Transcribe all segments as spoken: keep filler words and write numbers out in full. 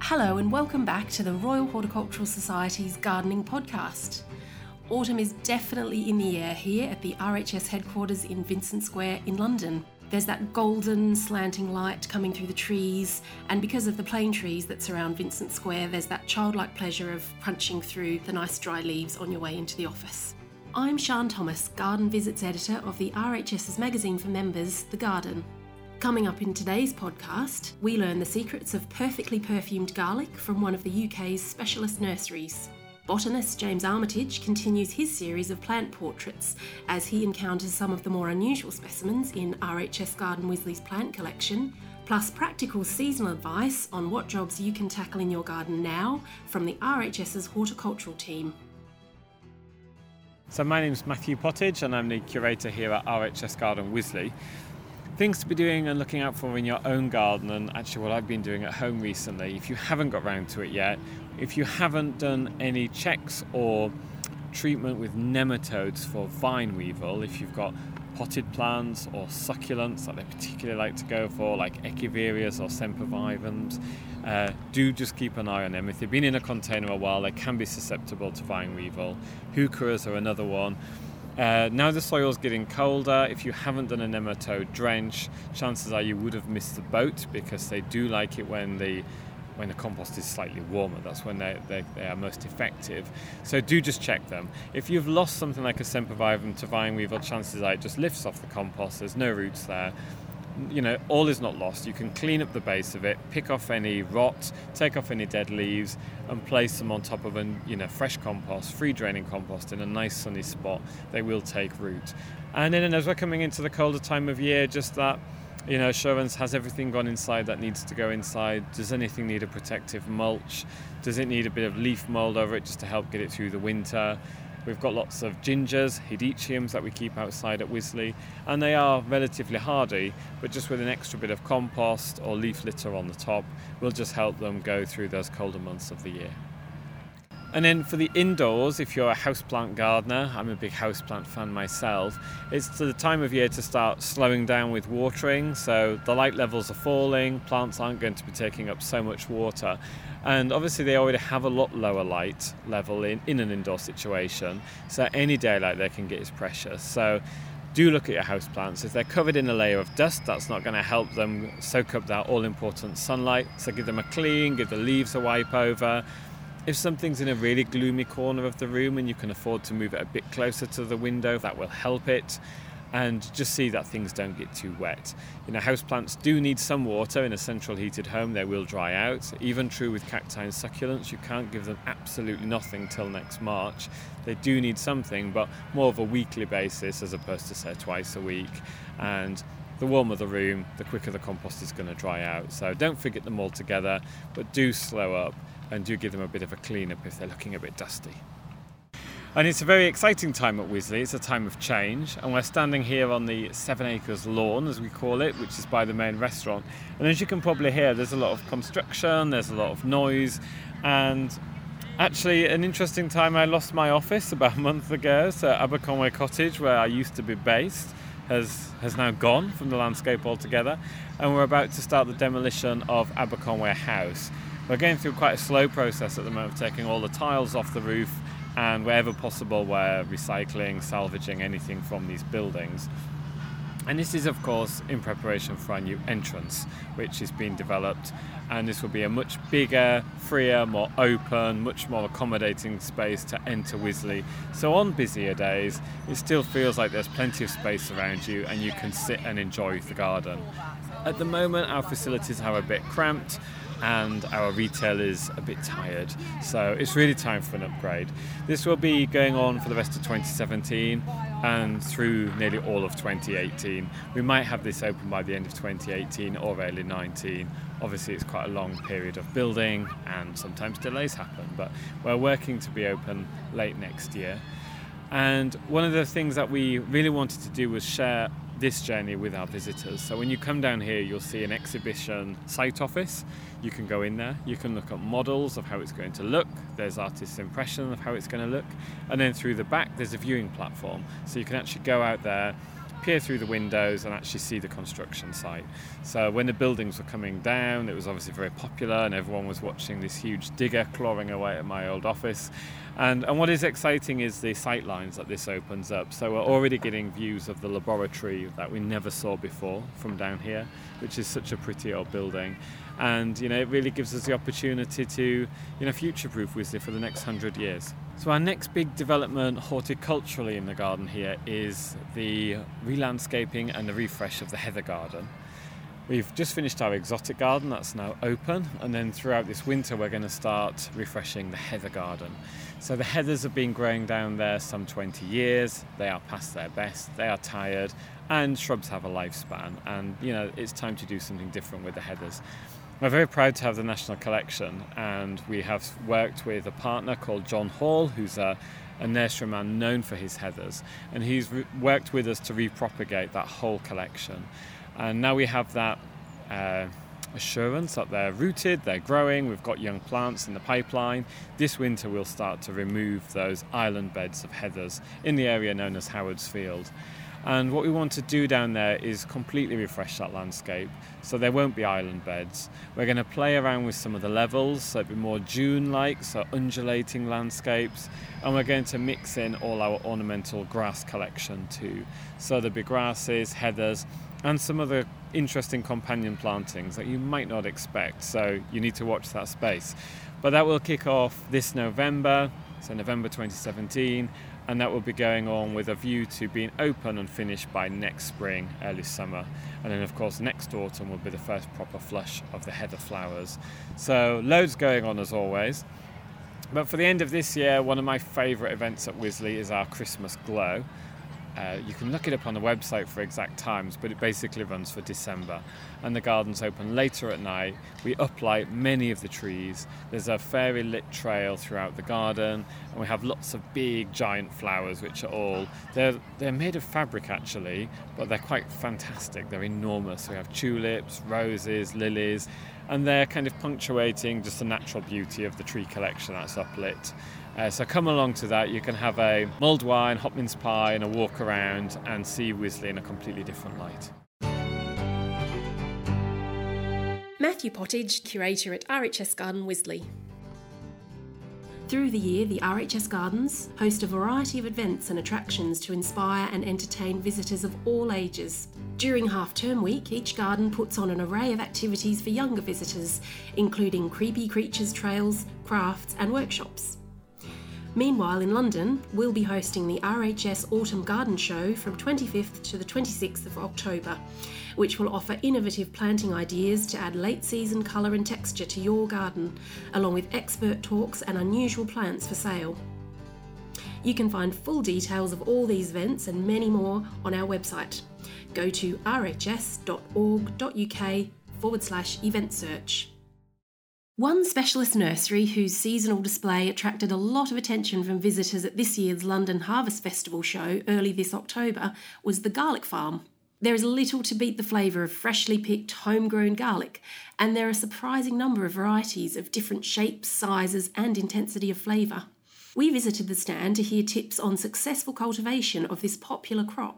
Hello and welcome back to the Royal Horticultural Society's Gardening Podcast. Autumn is definitely in the air here at the R H S headquarters in Vincent Square in London. There's that golden slanting light coming through the trees, and because of the plane trees that surround Vincent Square, there's that childlike pleasure of crunching through the nice dry leaves on your way into the office. I'm Sian Thomas, Garden Visits Editor of the RHS's magazine for members, The Garden. Coming up in today's podcast, we learn the secrets of perfectly perfumed garlic from one of the U K's specialist nurseries. Botanist James Armitage continues his series of plant portraits as he encounters some of the more unusual specimens in R H S Garden Wisley's plant collection, plus practical seasonal advice on what jobs you can tackle in your garden now from the RHS's horticultural team. So my name's Matthew Pottage and I'm the curator here at R H S Garden Wisley. Things to be doing and looking out for in your own garden, and actually what I've been doing at home recently, if you haven't got round to it yet, if you haven't done any checks or treatment with nematodes for vine weevil, if you've got potted plants or succulents that they particularly like to go for, like echiverias or sempervivums, uh, do just keep an eye on them. If they've been in a container a while, they can be susceptible to vine weevil. Heucheras are another one. Uh, now the soil's getting colder, if you haven't done a nematode drench, chances are you would have missed the boat, because they do like it when the when the compost is slightly warmer. That's when they, they, they are most effective. So do just check them. If you've lost something like a sempervivum to vine weevil, chances are it just lifts off the compost, there's no roots there. You know, all is not lost. You can clean up the base of it, pick off any rot, take off any dead leaves, and place them on top of a you know fresh compost, free draining compost in a nice sunny spot. They will take root. And then as we're coming into the colder time of year, just that, you know, assurance, has everything gone inside that needs to go inside? Does anything need a protective mulch? Does it need a bit of leaf mould over it just to help get it through the winter? We've got lots of gingers, hedychiums that we keep outside at Wisley, and they are relatively hardy, but just with an extra bit of compost or leaf litter on the top will just help them go through those colder months of the year. And then for the indoors, if you're a houseplant gardener, I'm a big houseplant fan myself, it's the time of year to start slowing down with watering. So the light levels are falling, plants aren't going to be taking up so much water. And obviously they already have a lot lower light level in, in an indoor situation. So any daylight they can get is precious. So do look at your houseplants. If they're covered in a layer of dust, that's not going to help them soak up that all-important sunlight. So give them a clean, give the leaves a wipe over. If something's in a really gloomy corner of the room and you can afford to move it a bit closer to the window, that will help it. And just see that things don't get too wet. You know, houseplants do need some water. In a central heated home, they will dry out. Even true with cacti and succulents, you can't give them absolutely nothing till next March. They do need something, but more of a weekly basis as opposed to, say, twice a week. And the warmer the room, the quicker the compost is going to dry out. So don't forget them all together, but do slow up and do give them a bit of a clean up if they're looking a bit dusty. And it's a very exciting time at Wisley. It's a time of change, and we're standing here on the Seven Acres lawn, as we call it, which is by the main restaurant. And as you can probably hear, there's a lot of construction, there's a lot of noise, and actually an interesting time. I lost my office about a month ago, so Aberconway Cottage, where I used to be based, has has now gone from the landscape altogether, and we're about to start the demolition of Aberconway House. We're going through quite a slow process at the moment, taking all the tiles off the roof, and wherever possible we're recycling, salvaging anything from these buildings. And this is of course in preparation for our new entrance, which is being developed, and this will be a much bigger, freer, more open, much more accommodating space to enter Wisley. So on busier days it still feels like there's plenty of space around you and you can sit and enjoy the garden. At the moment our facilities are a bit cramped and our retail is a bit tired, so it's really time for an upgrade. This will be going on for the rest of twenty seventeen and through nearly all of twenty eighteen. We might have this open by the end of twenty eighteen or early nineteen. Obviously it's quite a long period of building and sometimes delays happen, but we're working to be open late next year. And one of the things that we really wanted to do was share this journey with our visitors. So when you come down here, you'll see an exhibition site office. You can go in there, you can look at models of how it's going to look, there's artists' impression of how it's going to look, and then through the back there's a viewing platform. So you can actually go out there, peer through the windows and actually see the construction site. So when the buildings were coming down, it was obviously very popular and everyone was watching this huge digger clawing away at my old office. And, and what is exciting is the sight lines that this opens up. So we're already getting views of the laboratory that we never saw before from down here, which is such a pretty old building. And you know, it really gives us the opportunity to you know future-proof Wisley for the next hundred years. So our next big development horticulturally in the garden here is the re-landscaping and the refresh of the heather garden. We've just finished our exotic garden, that's now open, and then throughout this winter we're going to start refreshing the heather garden. So the heathers have been growing down there some twenty years, they are past their best, they are tired, and shrubs have a lifespan, and you know it's time to do something different with the heathers. We're very proud to have the National Collection, and we have worked with a partner called John Hall, who's a, a nurseryman known for his heathers, and he's re- worked with us to repropagate that whole collection. And now we have that uh, assurance that they're rooted, they're growing, we've got young plants in the pipeline. This winter we'll start to remove those island beds of heathers in the area known as Howard's Field. And what we want to do down there is completely refresh that landscape, so there won't be island beds. We're going to play around with some of the levels, so it'll be more dune-like, so undulating landscapes, and we're going to mix in all our ornamental grass collection too. So there'll be grasses, heathers, and some of the interesting companion plantings that you might not expect, so you need to watch that space. But that will kick off this November, so November twenty seventeen, and that will be going on with a view to being open and finished by next spring, early summer. And then of course next autumn will be the first proper flush of the heather flowers. So loads going on as always. But for the end of this year, one of my favourite events at Wisley is our Christmas Glow. Uh, you can look it up on the website for exact times, but it basically runs for December. And the garden's open later at night. We uplight many of the trees. There's a fairy lit trail throughout the garden, and we have lots of big giant flowers, which are all, they're, they're made of fabric actually, but they're quite fantastic. They're enormous. We have tulips, roses, lilies, and they're kind of punctuating just the natural beauty of the tree collection that's uplit. Uh, so come along to that. You can have a mulled wine, hot mince pie and a walk around and see Wisley in a completely different light. Matthew Pottage, curator at R H S Garden Wisley. Through the year, the R H S Gardens host a variety of events and attractions to inspire and entertain visitors of all ages. During half-term week, each garden puts on an array of activities for younger visitors, including creepy creatures trails, crafts and workshops. Meanwhile, in London, we'll be hosting the R H S Autumn Garden Show from twenty-fifth to the twenty-sixth of October, which will offer innovative planting ideas to add late-season colour and texture to your garden, along with expert talks and unusual plants for sale. You can find full details of all these events and many more on our website. Go to rhs.org.uk forward slash event search. One specialist nursery whose seasonal display attracted a lot of attention from visitors at this year's London Harvest Festival show early this October was the Garlic Farm. There is little to beat the flavour of freshly picked homegrown garlic, and there are a surprising number of varieties of different shapes, sizes and intensity of flavour. We visited the stand to hear tips on successful cultivation of this popular crop.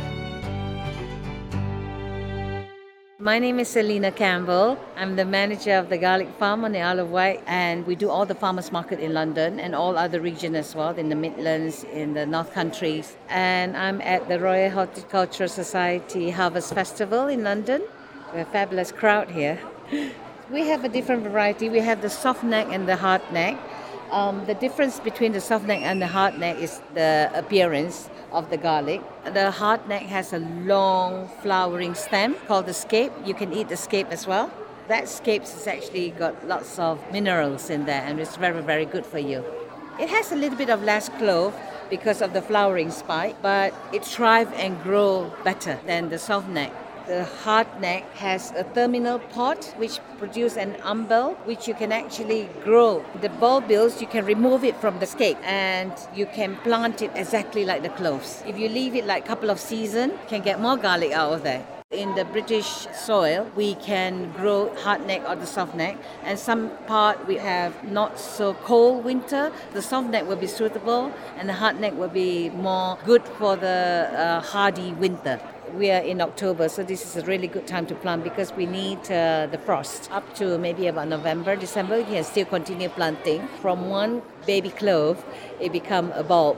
My name is Selina Campbell. I'm the manager of the Garlic Farm on the Isle of Wight, and we do all the farmers market in London and all other regions as well, in the Midlands, in the North Countries. And I'm at the Royal Horticultural Society Harvest Festival in London. We're a fabulous crowd here. We have a different variety. We have the soft neck and the hard neck. Um, the difference between the soft neck and the hard neck is the appearance of the garlic. The hard neck has a long flowering stem called the scape. You can eat the scape as well. That scape has actually got lots of minerals in there, and it's very, very good for you. It has a little bit of less clove because of the flowering spike, but it thrives and grows better than the soft neck. The hard neck has a terminal pod which produces an umbel which you can actually grow. The bulbils, you can remove it from the scape and you can plant it exactly like the cloves. If you leave it like a couple of seasons, you can get more garlic out of there. In the British soil, we can grow hardneck or the softneck, and some part we have not so cold winter. The softneck will be suitable, and the hardneck will be more good for the uh, hardy winter. We are in October, so this is a really good time to plant because we need uh, the frost. Up to maybe about November, December, we can still continue planting. From one baby clove, it become a bulb.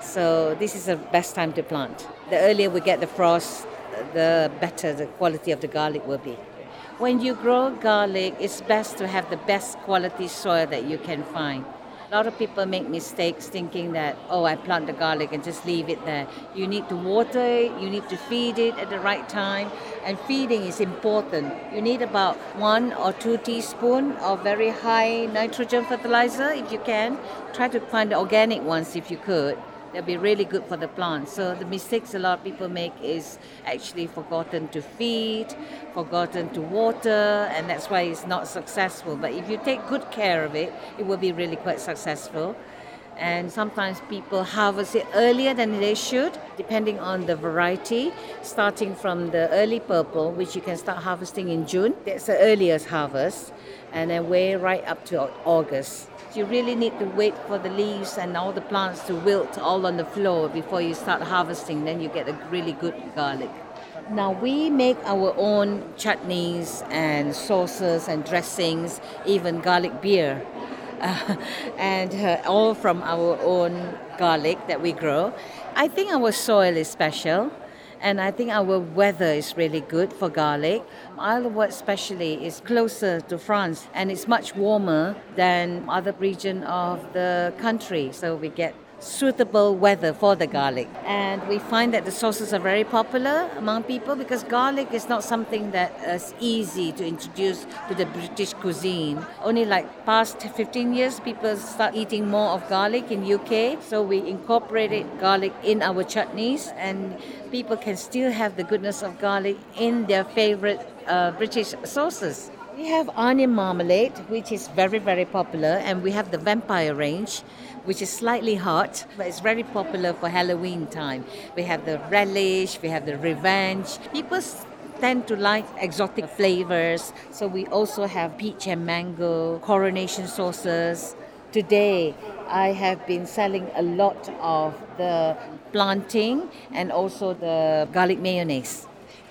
So this is the best time to plant. The earlier we get the frost, the better the quality of the garlic will be. When you grow garlic, it's best to have the best quality soil that you can find. A lot of people make mistakes thinking that, oh, I plant the garlic and just leave it there. You need to water it, you need to feed it at the right time, and feeding is important. You need about one or two teaspoons of very high nitrogen fertilizer if you can. Try to find the organic ones if you could. They'll be really good for the plant. So the mistakes a lot of people make is actually forgotten to feed, forgotten to water, and that's why it's not successful. But if you take good care of it, it will be really quite successful. And sometimes people harvest it earlier than they should, depending on the variety, starting from the early purple, which you can start harvesting in June. That's the earliest harvest, and then way right up to August. You really need to wait for the leaves and all the plants to wilt all on the floor before you start harvesting. Then you get a really good garlic. Now we make our own chutneys and sauces and dressings, even garlic beer, uh, and uh, all from our own garlic that we grow. I think our soil is special. And I think our weather is really good for garlic. Isle of Wight especially is closer to France and it's much warmer than other region of the country. So we get suitable weather for the garlic. And we find that the sauces are very popular among people because garlic is not something that is easy to introduce to the British cuisine. Only like past fifteen years, people start eating more of garlic in U K. So we incorporated garlic in our chutneys and people can still have the goodness of garlic in their favorite uh, British sauces. We have onion marmalade, which is very, very popular, and we have the vampire range, which is slightly hot, but it's very popular for Halloween time. We have the relish, we have the revenge. People tend to like exotic flavors, so we also have peach and mango, coronation sauces. Today, I have been selling a lot of the plantain and also the garlic mayonnaise.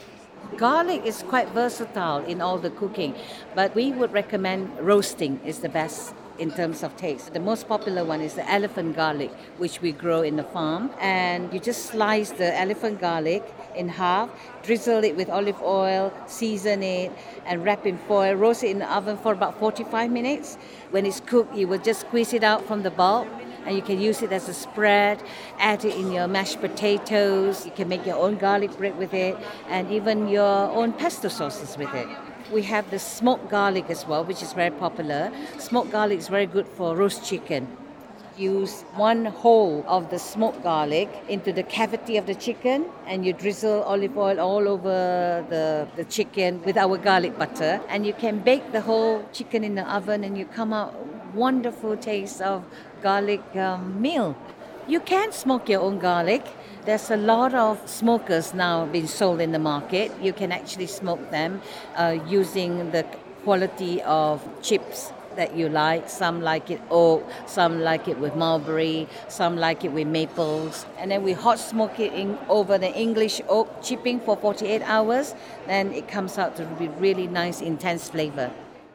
Garlic is quite versatile in all the cooking, but we would recommend roasting is the best in terms of taste. The most popular one is the elephant garlic, which we grow in the farm. And you just slice the elephant garlic in half, drizzle it with olive oil, season it, and wrap in foil, roast it in the oven for about forty-five minutes. When it's cooked, you will just squeeze it out from the bulb, and you can use it as a spread, add it in your mashed potatoes, you can make your own garlic bread with it, and even your own pesto sauces with it. We have the smoked garlic as well, which is very popular. Smoked garlic is very good for roast chicken. Use one whole of the smoked garlic into the cavity of the chicken, and you drizzle olive oil all over the, the chicken with our garlic butter, and you can bake the whole chicken in the oven and you come out wonderful taste of garlic um, meal. You can smoke your own garlic. There's a lot of smokers now being sold in the market. You can actually smoke them uh, using the quality of chips that you like. Some like it oak, some like it with mulberry, some like it with maples. And then we hot smoke it in, over the English oak chipping for forty-eight hours. Then it comes out to be really nice, intense flavor.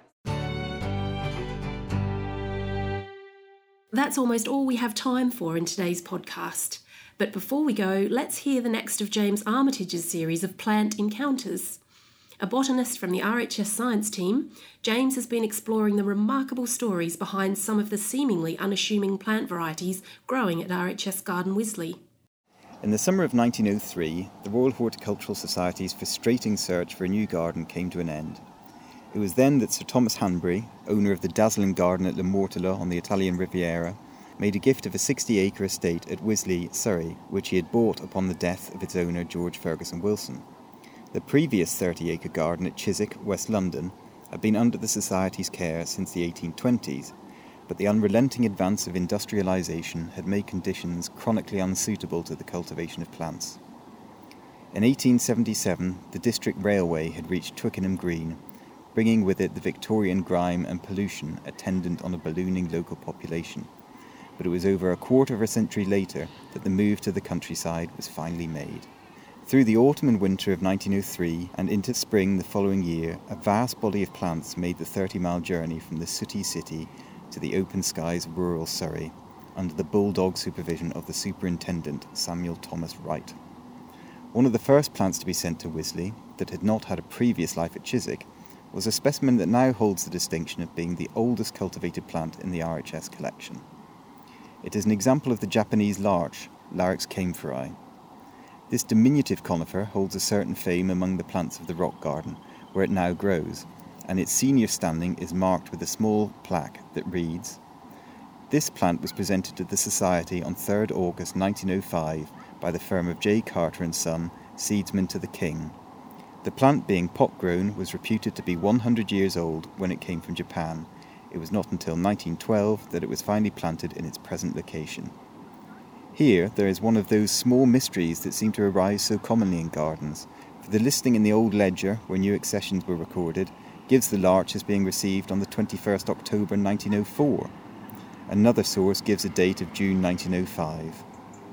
That's almost all we have time for in today's podcast. But before we go, let's hear the next of James Armitage's series of plant encounters. A botanist from the R H S science team, James has been exploring the remarkable stories behind some of the seemingly unassuming plant varieties growing at R H S Garden Wisley. In the summer of nineteen oh three, the Royal Horticultural Society's frustrating search for a new garden came to an end. It was then that Sir Thomas Hanbury, owner of the dazzling garden at Le Mortala on the Italian Riviera, made a gift of a sixty-acre estate at Wisley, Surrey, which he had bought upon the death of its owner, George Ferguson Wilson. The previous thirty-acre garden at Chiswick, West London, had been under the Society's care since the eighteen twenties, but the unrelenting advance of industrialisation had made conditions chronically unsuitable to the cultivation of plants. In eighteen seventy-seven, the District Railway had reached Twickenham Green, bringing with it the Victorian grime and pollution attendant on a ballooning local population. But it was over a quarter of a century later that the move to the countryside was finally made. Through the autumn and winter of nineteen oh three and into spring the following year, a vast body of plants made the thirty-mile journey from the sooty city to the open skies of rural Surrey, under the bulldog supervision of the superintendent Samuel Thomas Wright. One of the first plants to be sent to Wisley, that had not had a previous life at Chiswick, was a specimen that now holds the distinction of being the oldest cultivated plant in the R H S collection. It is an example of the Japanese larch, Larix camphori. This diminutive conifer holds a certain fame among the plants of the rock garden, where it now grows, and its senior standing is marked with a small plaque that reads, "This plant was presented to the Society on the third of August nineteen oh five by the firm of J. Carter and Son, seedsmen to the King. The plant, being pot-grown, was reputed to be one hundred years old when it came from Japan. It was not until nineteen twelve that it was finally planted in its present location." Here there is one of those small mysteries that seem to arise so commonly in gardens, for the listing in the old ledger, where new accessions were recorded, gives the larch as being received on the twenty-first of October nineteen oh four. Another source gives a date of June nineteen oh five.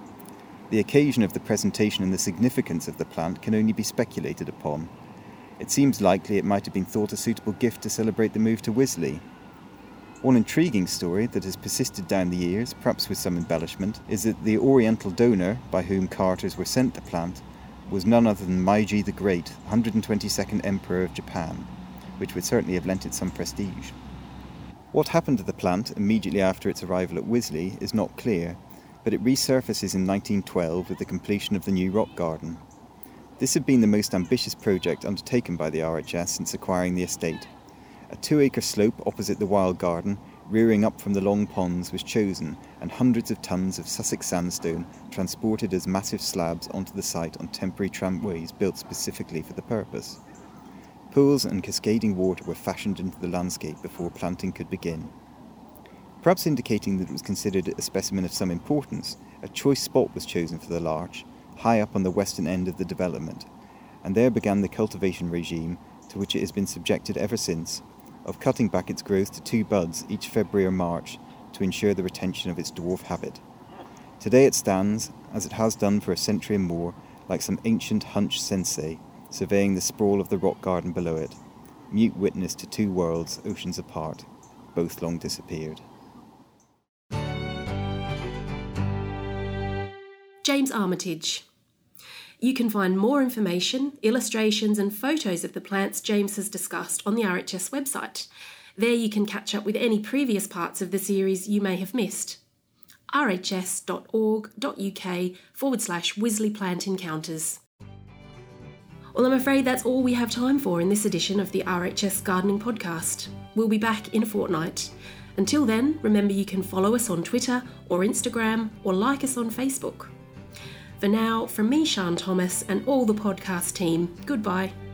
The occasion of the presentation and the significance of the plant can only be speculated upon. It seems likely it might have been thought a suitable gift to celebrate the move to Wisley. One intriguing story that has persisted down the years, perhaps with some embellishment, is that the Oriental donor by whom Carters were sent the plant was none other than Meiji the Great, one hundred twenty-second Emperor of Japan, which would certainly have lent it some prestige. What happened to the plant immediately after its arrival at Wisley is not clear, but it resurfaces in nineteen twelve with the completion of the new rock garden. This had been the most ambitious project undertaken by the R H S since acquiring the estate. A two-acre slope opposite the wild garden, rearing up from the long ponds, was chosen, and hundreds of tons of Sussex sandstone transported as massive slabs onto the site on temporary tramways built specifically for the purpose. Pools and cascading water were fashioned into the landscape before planting could begin. Perhaps indicating that it was considered a specimen of some importance, a choice spot was chosen for the larch, high up on the western end of the development, and there began the cultivation regime to which it has been subjected ever since, of cutting back its growth to two buds each February or March to ensure the retention of its dwarf habit. Today it stands, as it has done for a century and more, like some ancient hunch sensei, surveying the sprawl of the rock garden below it, mute witness to two worlds oceans apart, both long disappeared. James Armitage. You can find more information, illustrations and photos of the plants James has discussed on the R H S website. There you can catch up with any previous parts of the series you may have missed. rhs.org.uk forward slash Wisley Plant Encounters. Well, I'm afraid that's all we have time for in this edition of the R H S Gardening Podcast. We'll be back in a fortnight. Until then, remember you can follow us on Twitter or Instagram or like us on Facebook. For now, from me, Sian Thomas, and all the podcast team, goodbye.